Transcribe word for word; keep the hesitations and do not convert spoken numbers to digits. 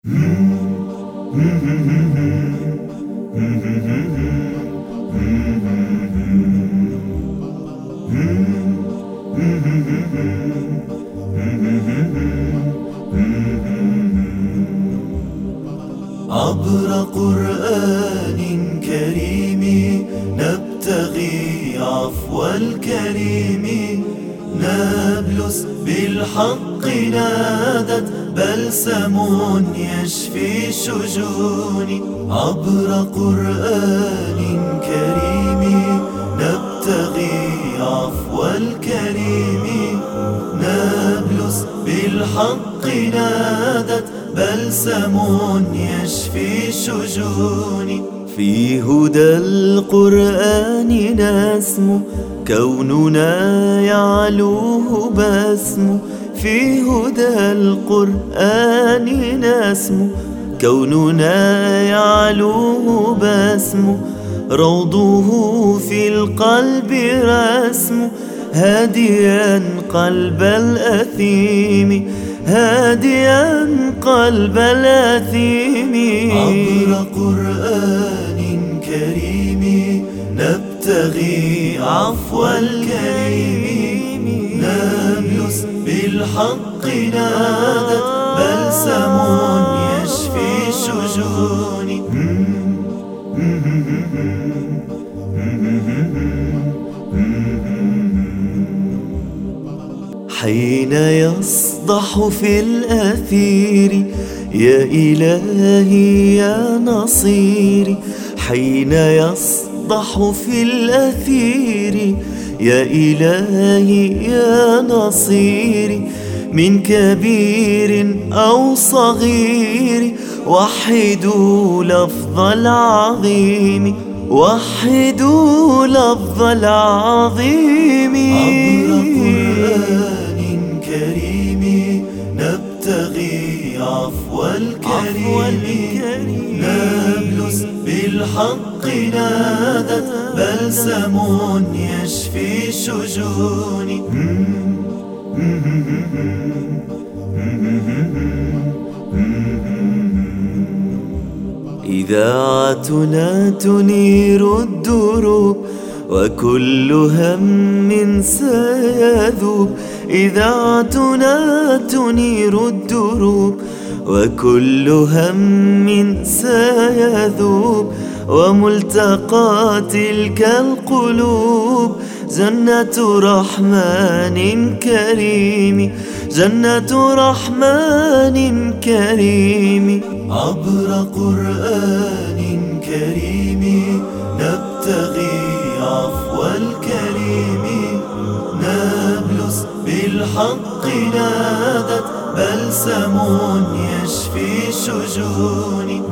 عبر قرآن كريم نبتغي عفو الكريم، نابلس بالحق نادت بلسم يشفي الشجون. عبر قرآن كريم نبتغي عفو الكريم، نابلس بالحق نادت بلسم يشفي الشجون. في هدى القرآن نسمو كوننا يعلوه بسمو، في هدى القرآن نسمو كوننا يعلوه بسمو، روضه في القلب رسمو هاديا قلب الأثيم، هاديا قلب الأثيم. عبر قرآن كريم نبتغي عفو الكريم، نابلس بالحق نادت بلسم يشفي الشجون. حين يصدح في الأثير يا إلهي يا نصيري، حين يصدح في الأثير يا إلهي يا نصيري، من كبير أو صغير وحدوا لفظ العظيم، وحدوا لفظ العظيم. عبر قرآن كريم نبتغي عفو الكريم، نابلس بالحق نادت بلسم يشفي الشجون. إذاعتنا تنير الدروب وكل هم سيذوب، إذاعتنا تنير الدروب وكل هم سيذوب، وملتقى تلك القلوب جنة رحمن كريم، جنة رحمن كريم. عبر قرآن كريم نبتغي عفو الكريم، نابلس بالحق نادت بلسم يشفي الشجون.